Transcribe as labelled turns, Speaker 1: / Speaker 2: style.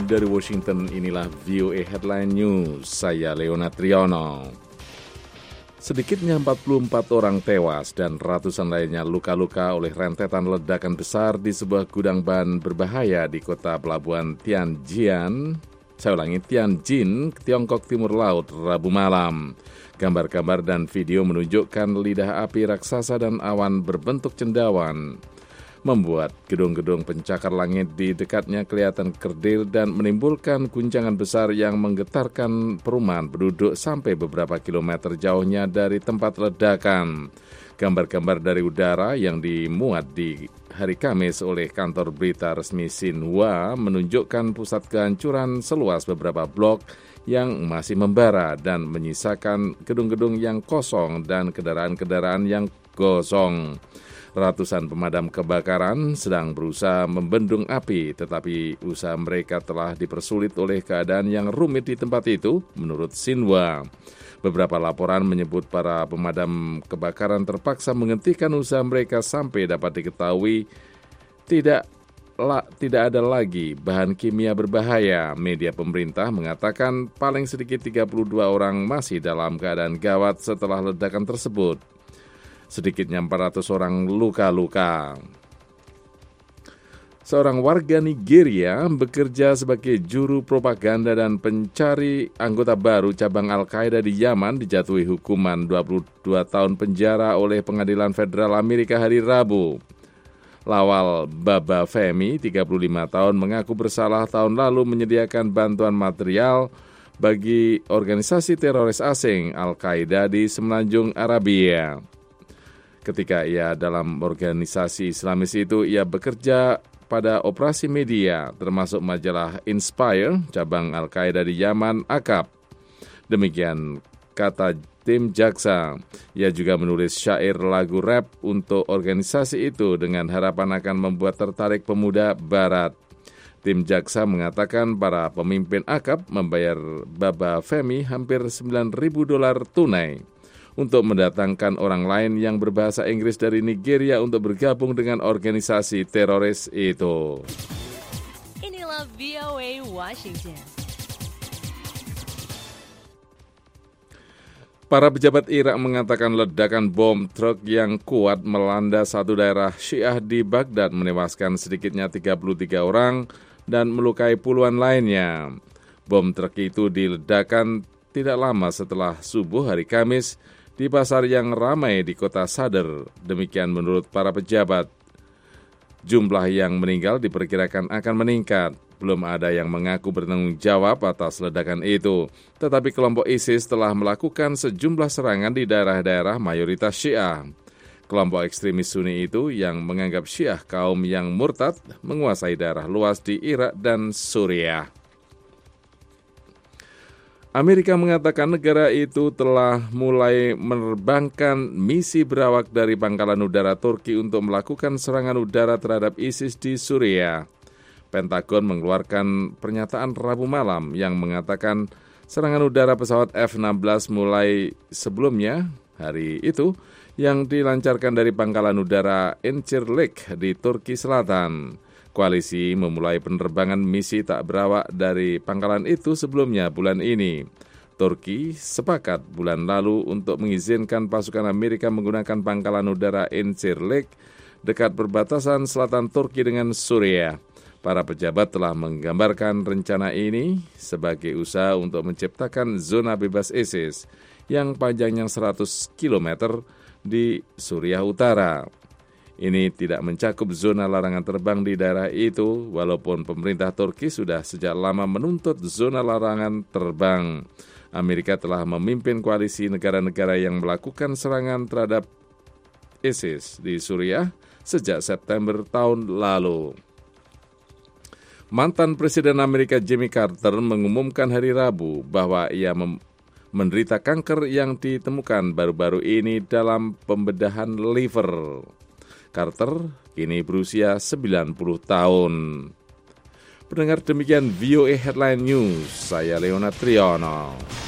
Speaker 1: dari Washington, inilah VOA Headline News. Saya Leona Triono. Sedikitnya 44 orang tewas dan ratusan lainnya luka-luka oleh rentetan ledakan besar di sebuah gudang bahan berbahaya di kota pelabuhan Tianjin, Tiongkok Timur Laut, Rabu malam. Gambar-gambar dan video menunjukkan lidah api raksasa dan awan berbentuk cendawan membuat gedung-gedung pencakar langit di dekatnya kelihatan kerdil dan menimbulkan guncangan besar yang menggetarkan perumahan penduduk sampai beberapa kilometer jauhnya dari tempat ledakan. Gambar-gambar dari udara yang dimuat di hari Kamis oleh kantor berita resmi Xinhua menunjukkan pusat kehancuran seluas beberapa blok yang masih membara dan menyisakan gedung-gedung yang kosong dan kendaraan-kendaraan yang gosong. Ratusan pemadam kebakaran sedang berusaha membendung api, tetapi usaha mereka telah dipersulit oleh keadaan yang rumit di tempat itu, menurut Xinhua. Beberapa laporan menyebut para pemadam kebakaran terpaksa menghentikan usaha mereka sampai dapat diketahui tidak ada lagi bahan kimia berbahaya. Media pemerintah mengatakan paling sedikit 32 orang masih dalam keadaan gawat setelah ledakan tersebut. Sedikitnya 400 orang luka-luka. Seorang warga Nigeria bekerja sebagai juru propaganda dan pencari anggota baru cabang Al-Qaeda di Yaman dijatuhi hukuman 22 tahun penjara oleh Pengadilan Federal Amerika hari Rabu. Lawal Baba Femi, 35 tahun, mengaku bersalah tahun lalu menyediakan bantuan material bagi organisasi teroris asing Al-Qaeda di Semenanjung Arabia. Ketika ia dalam organisasi Islamis itu, ia bekerja pada operasi media, termasuk majalah Inspire, cabang Al-Qaeda di Yaman, Akab. Demikian kata tim jaksa. Ia juga menulis syair lagu rap untuk organisasi itu dengan harapan akan membuat tertarik pemuda Barat. Tim jaksa mengatakan para pemimpin Akab membayar Baba Femi hampir $9.000 tunai untuk mendatangkan orang lain yang berbahasa Inggris dari Nigeria untuk bergabung dengan organisasi teroris itu.
Speaker 2: Inilah VOA Washington.
Speaker 1: Para pejabat Irak mengatakan ledakan bom truk yang kuat melanda satu daerah Syiah di Baghdad menewaskan sedikitnya 33 orang dan melukai puluhan lainnya. Bom truk itu diledakkan tidak lama setelah subuh hari Kamis di pasar yang ramai di kota Sadr. Demikian menurut para pejabat. Jumlah yang meninggal diperkirakan akan meningkat. Belum ada yang mengaku bertanggung jawab atas ledakan itu. Tetapi kelompok ISIS telah melakukan sejumlah serangan di daerah-daerah mayoritas Syiah. Kelompok ekstremis Sunni itu yang menganggap Syiah kaum yang murtad menguasai daerah luas di Irak dan Suriah. Amerika mengatakan negara itu telah mulai menerbangkan misi berawak dari pangkalan udara Turki untuk melakukan serangan udara terhadap ISIS di Suriah. Pentagon mengeluarkan pernyataan Rabu malam yang mengatakan serangan udara pesawat F-16 mulai sebelumnya hari itu yang dilancarkan dari pangkalan udara Incirlik di Turki Selatan. Koalisi memulai penerbangan misi tak berawak dari pangkalan itu sebelumnya bulan ini. Turki sepakat bulan lalu untuk mengizinkan pasukan Amerika menggunakan pangkalan udara Incirlik dekat perbatasan selatan Turki dengan Suriah. Para pejabat telah menggambarkan rencana ini sebagai usaha untuk menciptakan zona bebas ISIS yang panjangnya 100 km di Suriah Utara. Ini tidak mencakup zona larangan terbang di daerah itu, walaupun pemerintah Turki sudah sejak lama menuntut zona larangan terbang. Amerika telah memimpin koalisi negara-negara yang melakukan serangan terhadap ISIS di Suriah sejak September tahun lalu. Mantan Presiden Amerika Jimmy Carter mengumumkan hari Rabu bahwa ia menderita kanker yang ditemukan baru-baru ini dalam pembedahan liver. Carter kini berusia 90 tahun. Pendengar, demikian VOA Headline News. Saya Leona Triono.